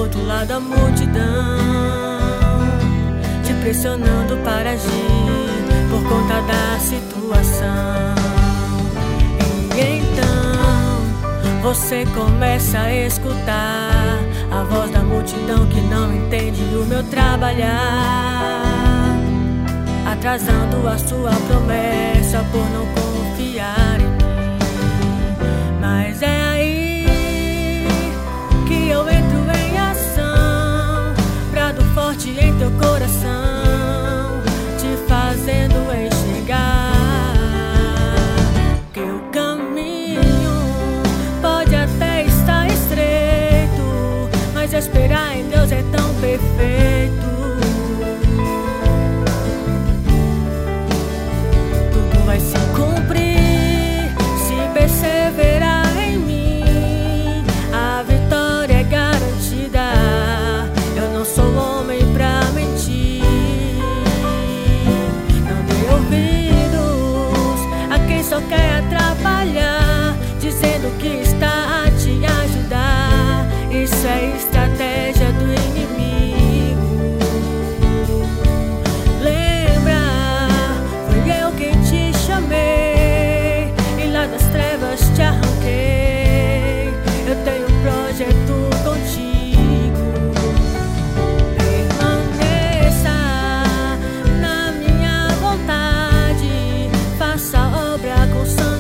outro lado da multidão, te pressionando para agir por conta da situação. E então você começa a escutar a voz da multidão que não entende o meu trabalhar, atrasando a sua promessa por não confiar em mim. Mas é aí que eu entro em ação, brado forte em teu coração, te fazendo enxergar que o caminho pode até estar estreito, mas esperar em Deus é tão perfeito. Tudo vai se cumprir se perseverar em mim, a vitória é garantida. Eu não sou homem pra mentir, não dê ouvidos a quem só quer atrapalhar, dizendo que está a te ajudar. Isso é estratégia do inimigo. Lembra, foi eu quem te chamei e lá das trevas te arranquei. Eu tenho um projeto contigo. Permaneça na minha vontade, faça a obra com sangue.